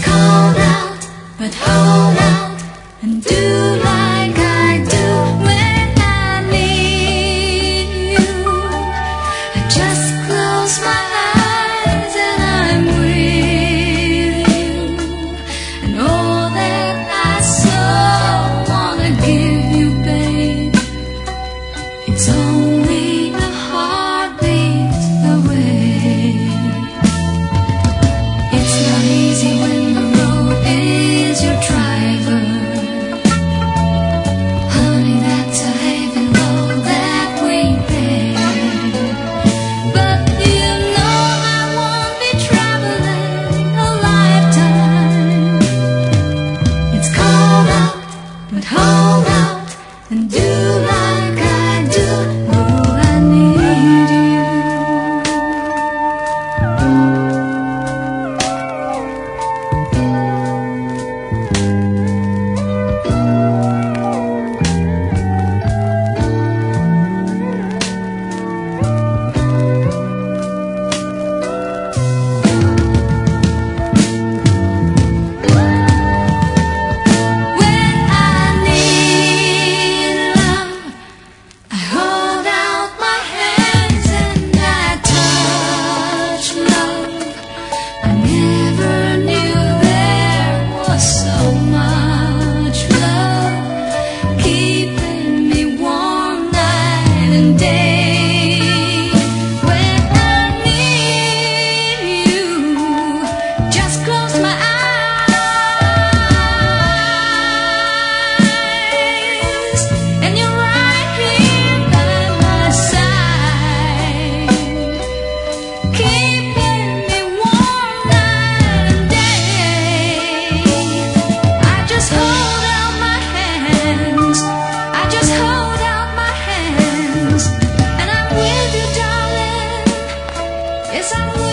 cold out, but hold out and do like I do when I need you. I just close my eyes and I'm with you, and all that I so wanna give you, babe, it's only a heartbeat away. It's not easy when the road is your driver. Honey, that's a heavy load that we bear. But you know I won't be traveling a lifetime. It's cold out, but hold out and do like I do. Oh, I need you. When I need love, I hold out my hands and I touch love. I never knew there was so much love keeping me warm night and day. When I need you, just close my eyes, and you're right here by my side, keeping me warm night and day. I just hold out my hands, I just hold out my hands, and I'm with you, darling. Yes, I'm